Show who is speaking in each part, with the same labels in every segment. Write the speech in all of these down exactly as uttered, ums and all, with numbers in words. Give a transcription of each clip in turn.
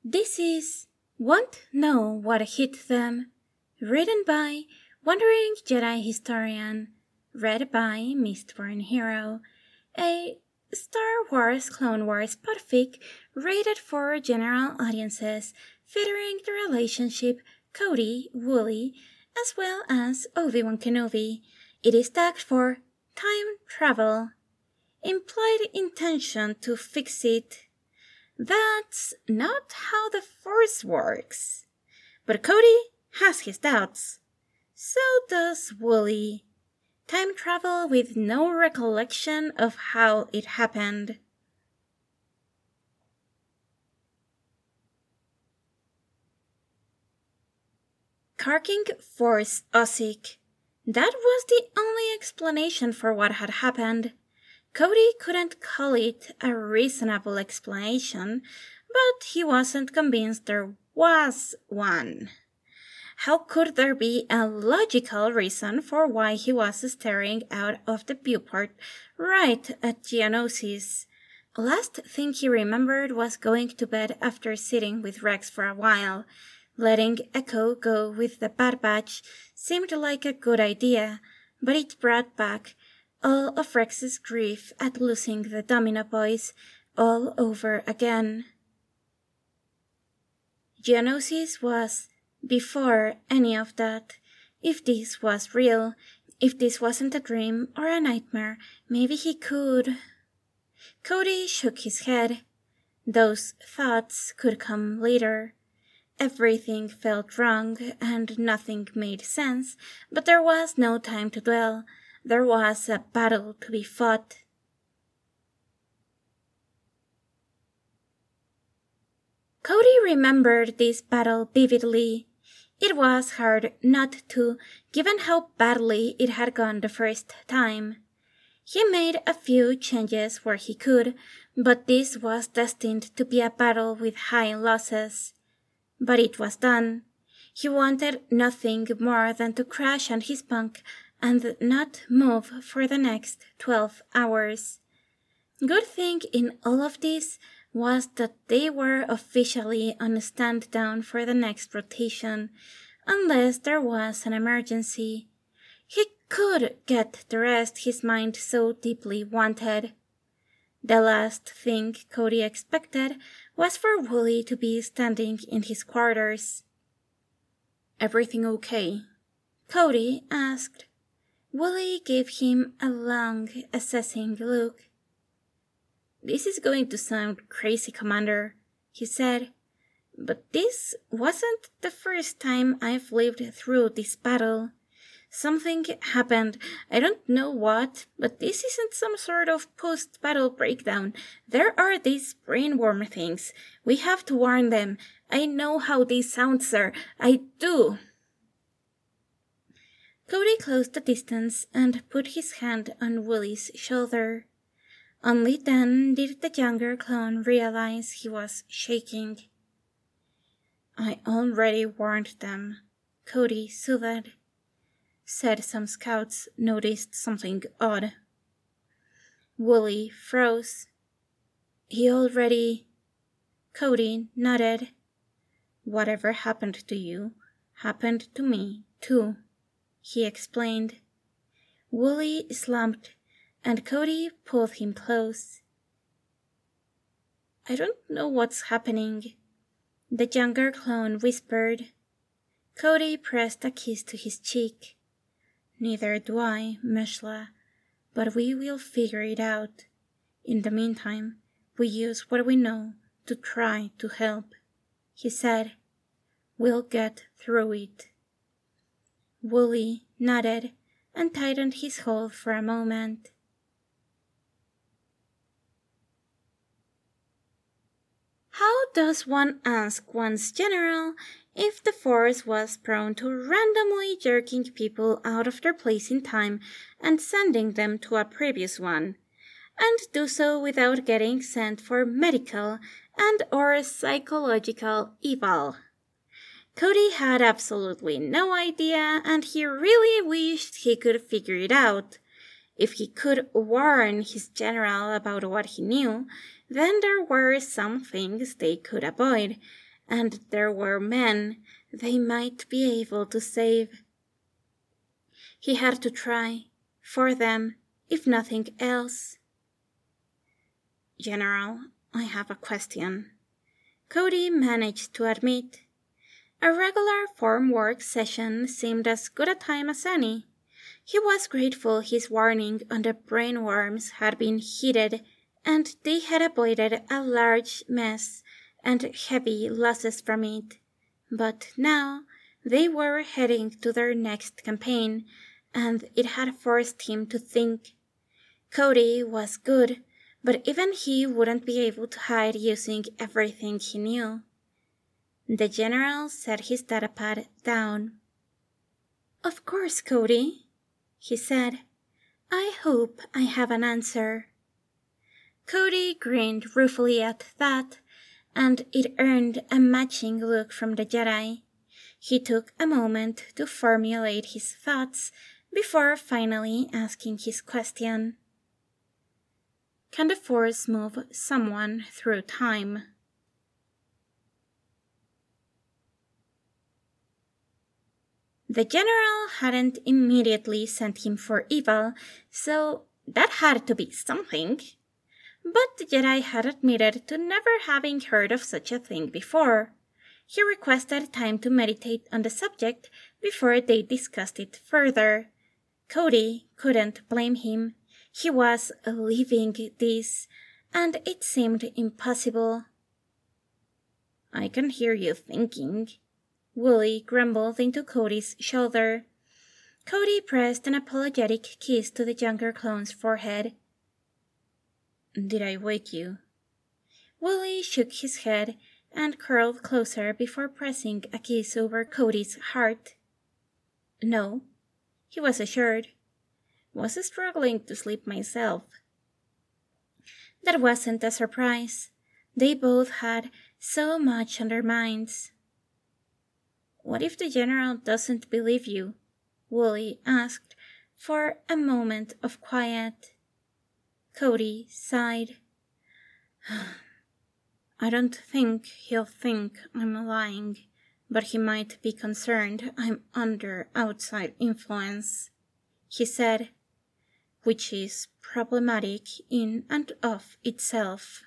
Speaker 1: This is Won't Know What Hit Them, written by Wandering Jedi Historian, read by Mistborn Hero, a Star Wars Clone Wars podfic rated for general audiences featuring the relationship Cody, Wooly, as well as Obi-Wan Kenobi. It is tagged for time travel. Implied intention to fix it. That's not how the Force works. But Cody has his doubts. So does Wooly. Time travel with no recollection of how it happened. Carking Force Ossic. That was the only explanation for what had happened. Cody couldn't call it a reasonable explanation, but he wasn't convinced there was one. How could there be a logical reason for why he was staring out of the viewport right at Geonosis? Last thing he remembered was going to bed after sitting with Rex for a while. Letting Echo go with the Bad Batch seemed like a good idea, but it brought back all of Rex's grief at losing the Domino Boys all over again. Geonosis was before any of that. If this was real, if this wasn't a dream or a nightmare, maybe he could... Cody shook his head. Those thoughts could come later. Everything felt wrong and nothing made sense, but there was no time to dwell. There was a battle to be fought. Cody remembered this battle vividly. It was hard not to, given how badly it had gone the first time. He made a few changes where he could, but this was destined to be a battle with high losses. But it was done. He wanted nothing more than to crash on his bunk and not move for the next twelve hours. Good thing in all of this was that they were officially on stand down for the next rotation, unless there was an emergency. He could get the rest his mind so deeply wanted. The last thing Cody expected was for Wooly to be standing in his quarters. "Everything okay?" Cody asked. Wooly gave him a long, assessing look. "This is going to sound crazy, Commander," he said, "but this wasn't the first time I've lived through this battle. Something happened. I don't know what, but this isn't some sort of post-battle breakdown. There are these brainworm things. We have to warn them. I know how this sounds, sir. I do." Cody closed the distance and put his hand on Wooly's shoulder. Only then did the younger clone realize he was shaking. "I already warned them," Cody soothed. Said some scouts noticed something odd. Wooly froze. "He already..." Cody nodded. "Whatever happened to you happened to me, too," he explained. Wooly slumped, and Cody pulled him close. "I don't know what's happening," the younger clone whispered. Cody pressed a kiss to his cheek. "Neither do I, Meshla, but we will figure it out. In the meantime, we use what we know to try to help," he said. "We'll get through it." Wooly nodded and tightened his hold for a moment. How does one ask one's general if the Force was prone to randomly jerking people out of their place in time and sending them to a previous one, and do so without getting sent for medical and or psychological eval? Cody had absolutely no idea, and he really wished he could figure it out. If he could warn his general about what he knew, then there were some things they could avoid, and there were men they might be able to save. He had to try, for them, if nothing else. "General, I have a question," Cody managed to admit. A regular form work session seemed as good a time as any. He was grateful his warning on the brainworms had been heeded and they had avoided a large mess and heavy losses from it. But now they were heading to their next campaign, and it had forced him to think. Cody was good, but even he wouldn't be able to hide using everything he knew. The general set his datapad down. "Of course, Cody," he said. "I hope I have an answer." Cody grinned ruefully at that, and it earned a matching look from the Jedi. He took a moment to formulate his thoughts before finally asking his question. "Can the Force move someone through time?" The general hadn't immediately sent him for evil, so that had to be something. But the Jedi had admitted to never having heard of such a thing before. He requested time to meditate on the subject before they discussed it further. Cody couldn't blame him. He was living this, and it seemed impossible. "I can hear you thinking," Wooly grumbled into Cody's shoulder. Cody pressed an apologetic kiss to the younger clone's forehead. "Did I wake you?" Wooly shook his head and curled closer before pressing a kiss over Cody's heart. "No," he was assured. "Was struggling to sleep myself." That wasn't a surprise. They both had so much on their minds. "What if the general doesn't believe you?" Wooly asked for a moment of quiet. Cody sighed. "I don't think he'll think I'm lying, but he might be concerned I'm under outside influence," he said, "which is problematic in and of itself."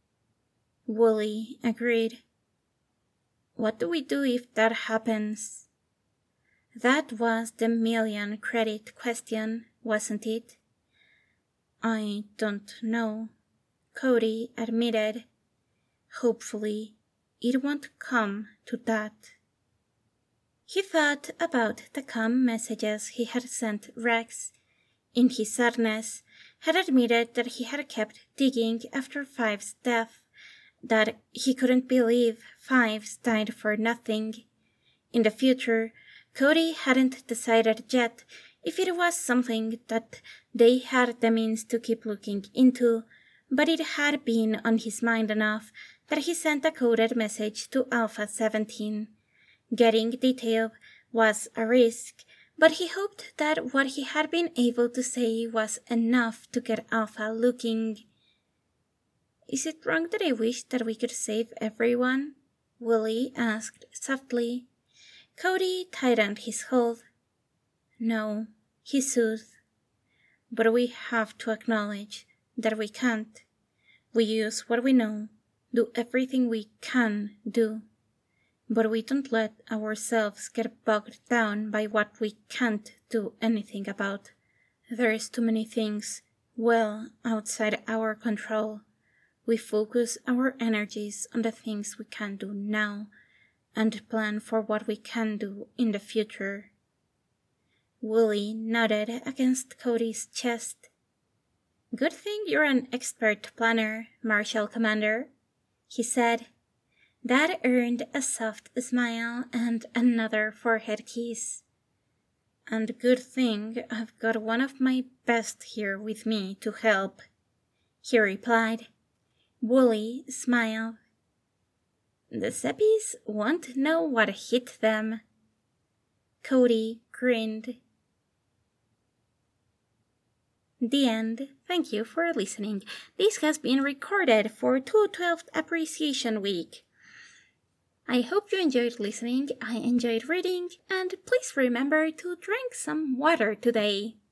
Speaker 1: Wooly agreed. "What do we do if that happens?" That was the million credit question, wasn't it? "I don't know," Cody admitted. "Hopefully, it won't come to that." He thought about the calm messages he had sent Rex. In his sadness, had admitted that he had kept digging after Five's death, that he couldn't believe Fives died for nothing. In the future, Cody hadn't decided yet if it was something that they had the means to keep looking into, but it had been on his mind enough that he sent a coded message to Alpha seventeen. Getting detail was a risk, but he hoped that what he had been able to say was enough to get Alpha looking. "Is it wrong that I wish that we could save everyone?" Wooly asked softly. Cody tightened his hold. "No," he soothed. "But we have to acknowledge that we can't. We use what we know, do everything we can do. But we don't let ourselves get bogged down by what we can't do anything about. There's too many things well outside our control. We focus our energies on the things we can do now and plan for what we can do in the future." Wooly nodded against Cody's chest. "Good thing you're an expert planner, Marshal Commander," he said. That earned a soft smile and another forehead kiss. "And good thing I've got one of my best here with me to help," he replied. Wooly smiled. "The Seppies won't know what hit them." Cody grinned. The end. Thank you for listening. This has been recorded for two twelfth Appreciation Week. I hope you enjoyed listening, I enjoyed reading, and please remember to drink some water today.